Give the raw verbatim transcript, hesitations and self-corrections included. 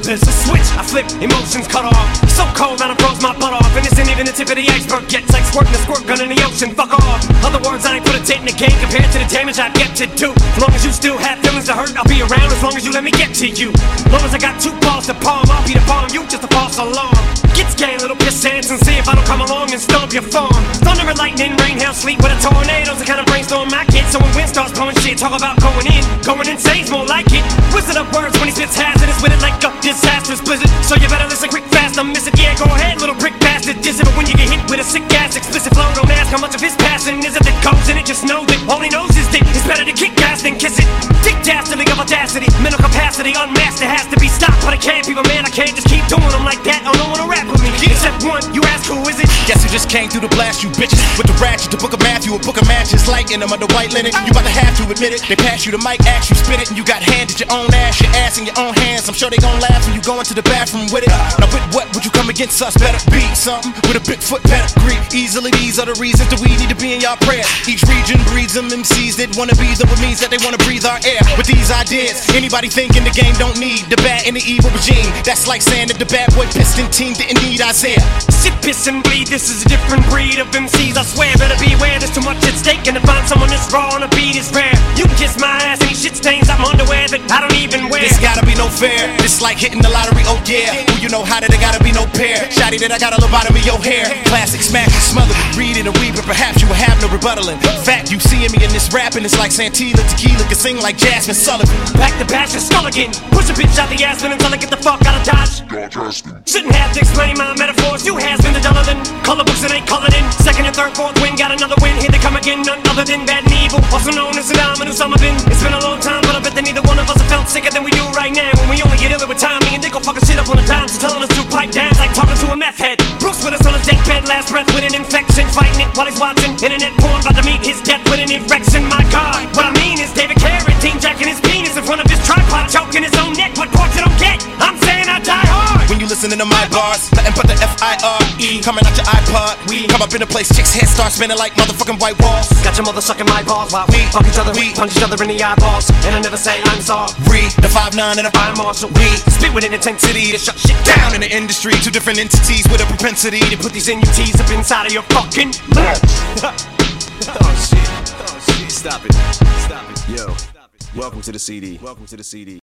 There's a switch, I flip, emotions cut off. So cold, man, I froze my butt off. And this ain't even the tip of the iceberg yet. It's like squirting a squirt gun in the ocean, fuck off. Other words, I ain't put a dent in the game compared to the damage I get to do. As long as you still have feelings to hurt, I'll be around as long as you let me get to you. As long as I got two balls to palm, I'll be the palm, you just a false alarm. Get scared, little pissants, and see if I don't come along and stomp your farm. Thunder and lightning, rain, hail, sleet with a tornado's the kind of brainstorm I get. So when wind starts blowing shit, talk about going in. Going insane's more like it. Wizard up words when he spits hazardous with it like a disastrous blizzard. So you better listen quick, fast, I'm missing. Yeah, go ahead, little brick bastard, diss it. But when you get hit with a sick ass explicit flow, don't ask how much of his passion is it that goes in it. Just know that all he knows is that it's better to kick ass than kiss it. Dick dastardly of audacity, mental capacity unmasked. It has to be stopped, but I can't be, but man, I can't just keep doing them like that. Oh, no one to rap with me. Except one, you ask who is it? Guess who just came through the blast, you bitches. With the ratchet, the book of Matthew, a book of matches, like in them under white linen. You about to have to admit it. They pass you the mic, ask you spit it, and you got handed your own ass, your ass in your own hands. I'm sure they gon' laugh when you go into the bathroom with it. Now with what would you come against us? Better be something with a Bigfoot pedigree. Easily these are the reasons that we need to be in y'all prayers. Each region breeds them M Cs that wanna be them, what means that they wanna breathe our air. With these ideas, anybody thinking the game don't need the bad and the evil regime. That's like saying that the bad boy Piston team didn't need Isaiah. Sit, piss, and bleed, this is a different breed of M Cs, I swear. Better beware, there's too much at stake, and to find someone this raw on a beat is rare. You can kiss my ass, any shit stains, I'm underwear that I don't even wear. This gotta be no fair, this like hitting the lottery, oh yeah. Who you know how that there gotta be no pair. Shotty that I got a lobotomy your hair. Classic smack and smother it, read it and weed, but perhaps you will have no rebuttaling. Fact, you seeing me in this rapping, it's like Santilla Tequila can sing like Jasmine Sullivan. Back to bash your skull again, push a bitch out the ass until I get the fuck out of Dodge. Shouldn't have to explain my metaphors, you has been the duller than color books that ain't colored in. Second and third, fourth win, got another win. Here they come again, none other than Bad and Evil, also known as Saddam and Osama bin. It's been a long time, but I bet that neither one of us have felt sicker than we do right now. When we only get iller with time, me and Nick gon' fucking shit up on the dime. So telling us to pipe down, it's like talking to a meth head. Bruce with us on his deathbed, last breath with an infection, fighting it while he's watching internet porn, about to meet his death with an erection. My God, what I mean is David Carradine jacking his penis in front of his tripod, choking his own neck. What part you don't get? I'm saying I die hard. When you listening to my bars, nothing but the F I R E coming out your iPod. We come up in a place, chicks' heads start spinning like motherfucking white walls. Got your mother sucking my balls while we fuck each other, we punch each other in the eyeballs, and I never say I'm sorry. The five nine and a fire marshal. We spit with an intensity to shut shit down in the industry. Two different entities with a propensity to put these N U Ts up inside of your fucking mouth. Oh shit! Oh shit! Stop it! Stop it! Yo, welcome to the C D. Welcome to the C D.